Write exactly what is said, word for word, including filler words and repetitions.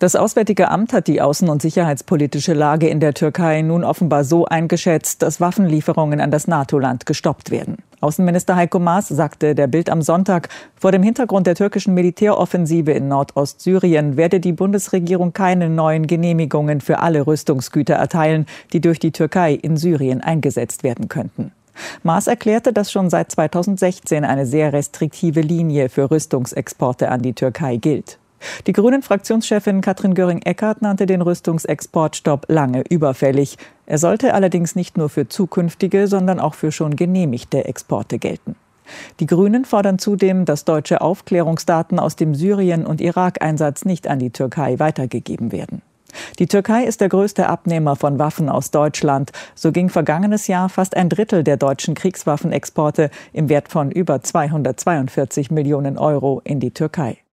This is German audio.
Das Auswärtige Amt hat die außen- und sicherheitspolitische Lage in der Türkei nun offenbar so eingeschätzt, dass Waffenlieferungen an das NATO-Land gestoppt werden. Außenminister Heiko Maas sagte der Bild am Sonntag, vor dem Hintergrund der türkischen Militäroffensive in Nordostsyrien werde die Bundesregierung keine neuen Genehmigungen für alle Rüstungsgüter erteilen, die durch die Türkei in Syrien eingesetzt werden könnten. Maas erklärte, dass schon seit zweitausendsechzehn eine sehr restriktive Linie für Rüstungsexporte an die Türkei gilt. Die Grünen-Fraktionschefin Katrin Göring-Eckardt nannte den Rüstungsexportstopp lange überfällig. Er sollte allerdings nicht nur für zukünftige, sondern auch für schon genehmigte Exporte gelten. Die Grünen fordern zudem, dass deutsche Aufklärungsdaten aus dem Syrien- und Irak-Einsatz nicht an die Türkei weitergegeben werden. Die Türkei ist der größte Abnehmer von Waffen aus Deutschland. So ging vergangenes Jahr fast ein Drittel der deutschen Kriegswaffenexporte im Wert von über zweihundertzweiundvierzig Millionen Euro in die Türkei.